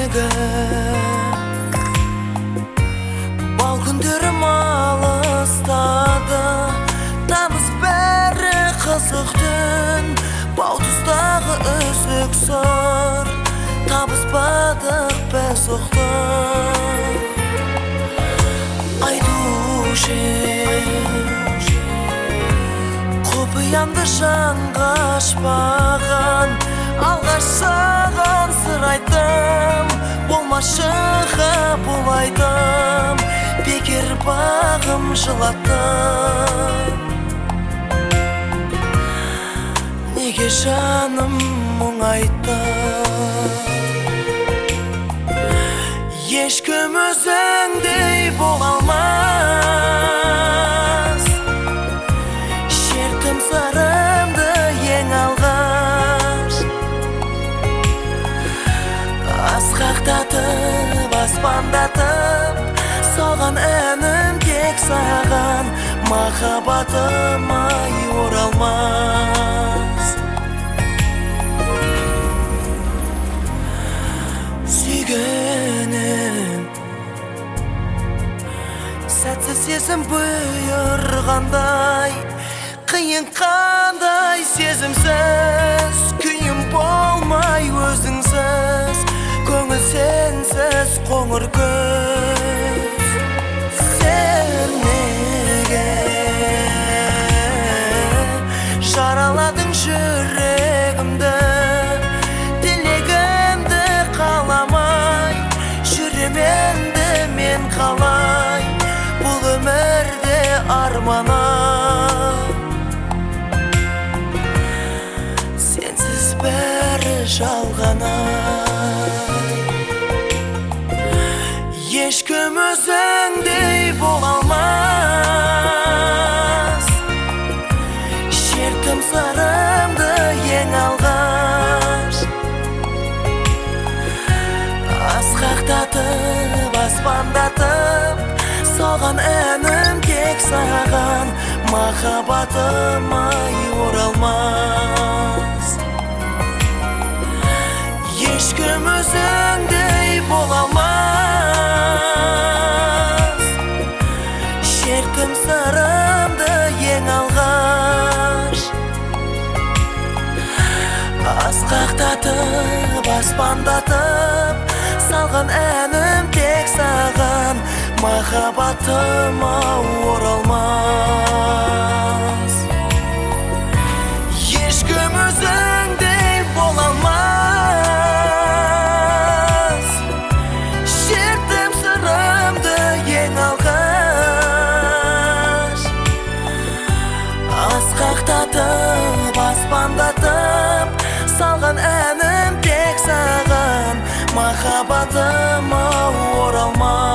неге бал күндерім алыстады, тамыз бәрі қызық түн, бау тұстағы үзік сыр, табыспадық біз ұқтық. Айтушы құпиямды жанға ашпаған, алғаш саған сыр айттым, болмашы қабыл айтым, бекер бағым жылаттым. Неге жаным мұң айтты, ешкім өзіңдей бола алмас. Шерттім сырымды ең алғаш, асқақтатып, аспандатып, соған әнім тек саған, махаббатым ай оралмас. Сүйгенім сәтсіз сезім бұйырғандай, қиын қандай сезімсіз, күйім болмай өзіңсіз, көңіл сенсіз қоңыр көз. Сен неге жараладың жүрегімді, тілегімді қаламай, жүременді мен қалай, бұл өмірде арманым. Сенсіз бәрі жалғанай, ешкім өзіңдей бола алмас. Шерттім сырымды ең алғаш, асқақтатып, аспандатып, соған әнім тек саған, махаббатым ай оралмас. Ешкім өзіңдей бола алмас. Шерттім сырымды ең алғаш, асқақтатып, аспандатып, салған әнім тек саған, махаббатым ау оралмас. Ешкім өзіңдей бола алмас. Шерттім сырымды ең алғаш, асқақтатып, аспандатып, салған әнім тек саған, махаббатым ау оралмас.